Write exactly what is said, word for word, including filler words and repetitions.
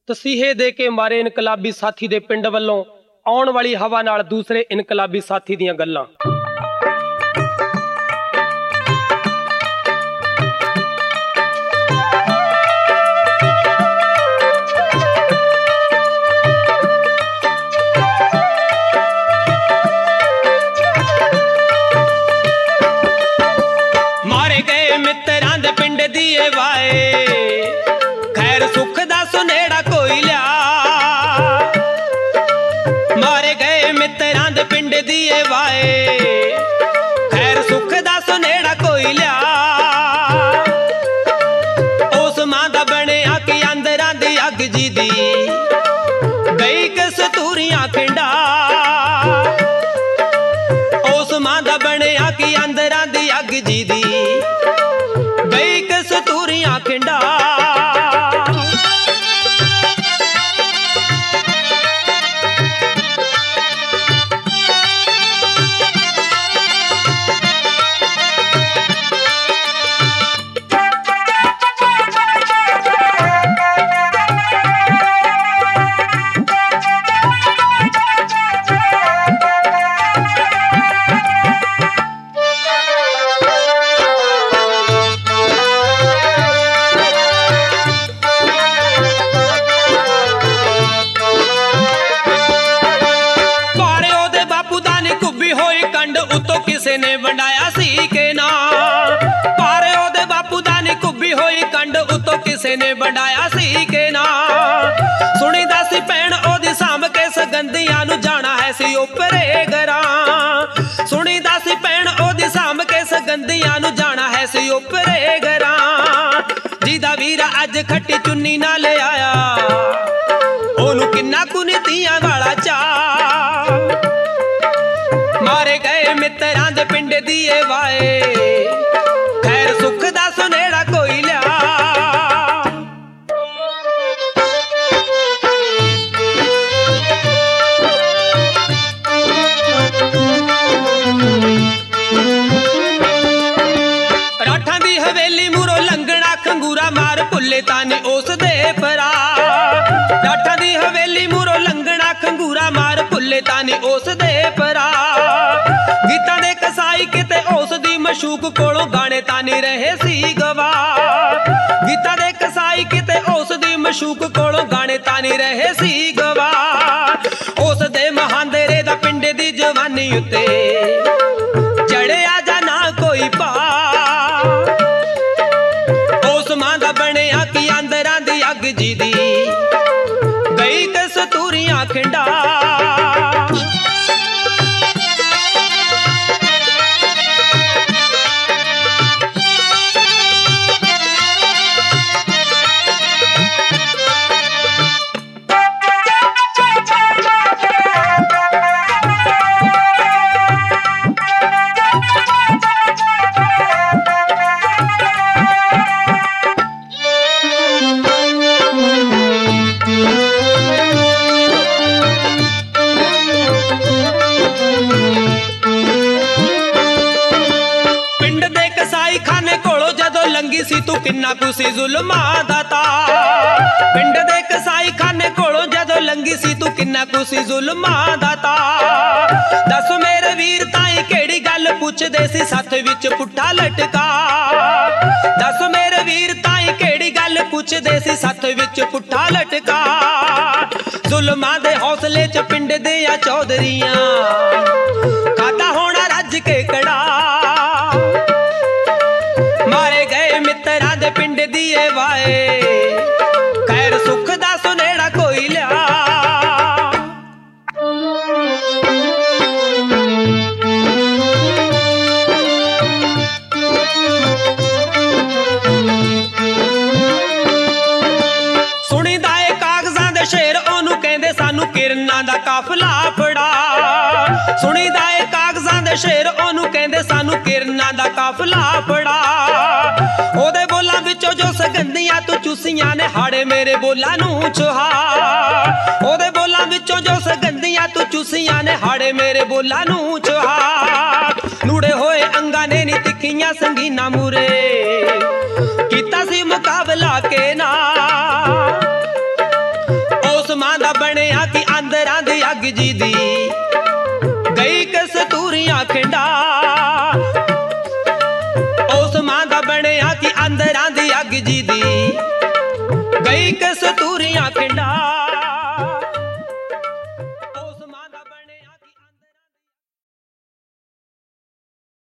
ਤਸੀਹੇ ਦੇ ਕੇ ਮਾਰੇ ਇਨਕਲਾਬੀ ਸਾਥੀ ਦੇ ਪਿੰਡ ਵੱਲੋਂ ਆਉਣ ਵਾਲੀ ਹਵਾ ਨਾਲ ਦੂਸਰੇ ਇਨਕਲਾਬੀ ਸਾਥੀ ਦੀਆਂ ਗੱਲਾਂ। ਮਾਰੇ ਗਏ ਮਿੱਤਰਾਂ ਦੇ ਪਿੰਡ ਦੀਏ ਵਾਏ, ਖੈਰ ਸੁੱਖ ਦਾ ਸੁਨੇੜਾ ਕੋਈ ਲਿਆ। ਮਾਰੇ ਗਏ ਮਿੱਤਰਾਂ ਦੇ ਪਿੰਡ ਦੀਏ ਵਾਏ, ਖੈਰ ਸੁੱਖ ਦਾ ਸੁਨੇੜਾ ਕੋਈ ਲਿਆ। ਉਸ ਮਾਂ ਦਾ ਬਣਿਆ ਕਿ ਅੰਦਰਾਂ ਦੀ ਅੱਗ ਜੀ ਦੀ ਗਈ ਕਸਤੂਰੀਆਂ ਖਿੰਡਾ। ਉਸ ਮਾਂ ਦਾ ਬਣਿਆ ਕਿ ਅੰਦਰਾਂ ਦੀ ਅੱਗ ਜੀ ਦੀ ਗਈ ਕਸਤੂਰੀਆਂ ਖਿੰਡਾ। ਉਤੋਂ ਕਿਸੇ ਨੇ ਵੰਡਾਇਆ ਸੀ ਕਿ ਨਾ, ਪਰ ਉਹਦੇ ਬਾਪੂ ਦਾ ਨੀ ਕੁੱਬੀ ਹੋਈ ਕੰਡ, ਉਤੋਂ ਕਿਸੇ ਨੇ ਵੰਡਾਇਆ ਸੀ ਕਿ ਨਾ। ਸੁਣੀਦਾ ਸੀ ਭੈਣ ਉਹਦੀ ਸਾਂਭ ਕੇ ਸਗੰਧੀਆਂ ਨੂੰ ਜਾਣਾ ਹੈ ਸੀ ਉਪਰੇ ਘਰਾਂ। ਸੁਣੀਦਾ ਸੀ ਭੈਣ ਉਹਦੀ ਸਾਂਭ ਕੇ ਸਗੰਧੀਆਂ ਨੂੰ ਜਾਣਾ ਹੈ ਸੀ ਉਪਰੇ ਘਰਾਂ। ਜਿਹਦਾ ਵੀਰਾ ਅੱਜ ਖੱਟੀ ਚੁੰਨੀ ਨਾਲ ਆਇਆ, ਉਹਨੂੰ ਕਿੰਨਾ ਕੁ ਨੀਤੀਆਂ ਵਾਲਾ ਚਾਅ। ਮਾਰੇ ਗਏ ਮਿੱਤਰਾਂ ਦੇ ਪਿੰਡ ਦੀਏ ਵਾਏ, ਖੈਰ ਸੁੱਖ ਦਾ ਸੁਨੇੜਾ ਕੋਈ ਲਿਆ। ਰਾਠਾਂ ਦੀ ਹਵੇਲੀ ਮੂਰੋਂ ਲੰਘਣਾ ਖੰਗੂਰਾ ਮਾਰ ਭੁੱਲੇ ਤਾਂ ਨੀ ਉਸ ਦੇ ਭਰਾ। ਰਾਠਾਂ ਦੀ ਹਵੇਲੀ ਮੂਰੋਂ ਲੰਘਣਾ ਖੰਗੂਰਾ ਮਾਰ ਭੁੱਲੇ ਤਾਂ ਨੀ ਉਸ ਦੇ ਭਰਾ। ਗੀਤਾਂ ਦੇ ਕਸਾਈ ਕਿਤੇ ਉਸ ਦੀ ਮਸ਼ੂਕ ਕੋਲੋਂ ਗਾਣੇ ਤਾਂ ਨੀ ਰਹੇ ਸੀ ਗਵਾ। ਗੀਤਾਂ ਦੇ ਕਸਾਈ ਕਿਤੇ ਉਸ ਦੀ ਮਸ਼ੂਕ ਕੋਲੋਂ ਗਾਣੇ ਤਾਂ ਨੀ ਰਹੇ ਸੀ ਗਵਾ। ਉਸ ਦੇ ਮਹਾਂਦਰੇ ਦਾ ਪਿੰਡ ਦੀ ਜਵਾਨੀ ਉੱਤੇ ਚੜਿਆ ਜਾਂ ਨਾ ਕੋਈ ਭਾ। ਉਸ ਮਾਂ ਦਾ ਬਣਿਆ ਕਿ ਅੰਦਰਾਂ ਦੀ ਅੱਗ ਜੀ ਦੀ ਗਈ ਕਸਤੂਰੀਆਂ ਖਿੰਡਾ। ਲੰਗੀ ਸੀ ਤੂੰ ਕਿੰਨਾ ਕੁ ਸੀ ਜ਼ੁਲਮਾਂ ਦਾ ਤਾ। ਪਿੰਡ ਦੇ ਕਸਾਈ ਖਾਨੇ ਕੋਲੋਂ ਜਦੋਂ ਲੰਗੀ ਸੀ ਤੂੰ ਕਿੰਨਾ ਕੁ ਸੀ ਜ਼ੁਲਮਾਂ ਦਾ ਤਾ। ਦੱਸ ਮੇਰੇ ਵੀਰ ਤਾਈ ਕਿਹੜੀ ਗੱਲ ਪੁੱਛਦੇ ਸੀ ਸੱਥ ਵਿੱਚ ਪੁੱਠਾ ਲਟਕਾ। ਦੱਸ ਮੇਰੇ ਵੀਰ ਤਾਈ ਕਿਹੜੀ ਗੱਲ ਪੁੱਛਦੇ ਸੀ ਸੱਥ ਵਿੱਚ ਪੁੱਠਾ ਲਟਕਾ। ਜ਼ੁਲਮਾਂ ਦੇ ਹੌਸਲੇ ਚ ਪਿੰਡ ਦੇ ਆ ਚੌਧਰੀਆਂ ਖਾਦਾ ਹੋਣਾ ਰੱਜ ਕੇ ਕੜਾ। ਮਾਰੇ ਗਏ ਮਿੱਤਰਾਂ ਦੇ ਪਿੰਡ ਦੀਏ ਵਾਏ, ਖੈਰ ਸੁੱਖ ਦਾ ਸੁਨੇੜਾ ਕੋਈ ਲਿਆ। ਸੁਣੀਦਾ ਏ ਕਾਗਜ਼ਾਂ ਦੇ ਸ਼ੇਰ ਉਹਨੂੰ ਕਹਿੰਦੇ ਸਾਨੂੰ ਕਿਰਨਾਂ ਦਾ ਕਾਫਲਾ ਫੜਾ। ਸੁਣੀਦਾ ਏ ਕਾਗਜ਼ਾਂ ਦੇ ਸ਼ੇਰ ਉਹਨੂੰ ਕਹਿੰਦੇ ਸਾਨੂੰ ਕਿਰਨਾਂ ਦਾ ਕਾਫਲਾ ਫੜਾ। ਉਹਦੇ ਬੋਲਾਂ ਵਿੱਚੋਂ ਜੋ ਸਗੰਧੀਆਂ ਤੂੰ ਚੂਸੀਆਂ ਨੇ ਹਾੜੇ ਮੇਰੇ ਬੋਲਾਂ ਨੂੰ ਚੁਹਾ। ਉਹਦੇ ਬੋਲਾਂ ਵਿੱਚੋਂ ਜੋ ਸਗੰਧੀਆਂ ਤੂੰ ਚੂਸੀਆਂ ਨੇ ਹਾੜੇ ਮੇਰੇ ਬੋਲਾਂ ਨੂੰ ਚੁਹਾ। ਨੂੜੇ ਹੋਏ ਅੰਗਾਂ ਨੇ ਨੀ ਤਿੱਖੀਆਂ ਸੰਗੀਨਾਂ ਮੂਰੇ ਕੀਤਾ ਸੀ ਮੁਕਾਬਲਾ ਕੇ ਨਾ। ਮਾਂ ਦਾ ਬਣਿਆ ਕਿ ਅੰਦਰਾਂ ਦੀ ਅੱਗ ਜੀ ਦੀ ਗਈ ਕਸਤੂਰੀਆਂ ਖਿੰਡਾ। ਉਸ ਮਾਂ ਦਾ ਬਣਿਆ ਕਿ ਅੰਦਰਾਂ ਦੀ ਅੱਗ ਜੀ ਦੀ ਗਈ ਕਸਤੂਰੀਆਂ ਖਿੰਡਾ।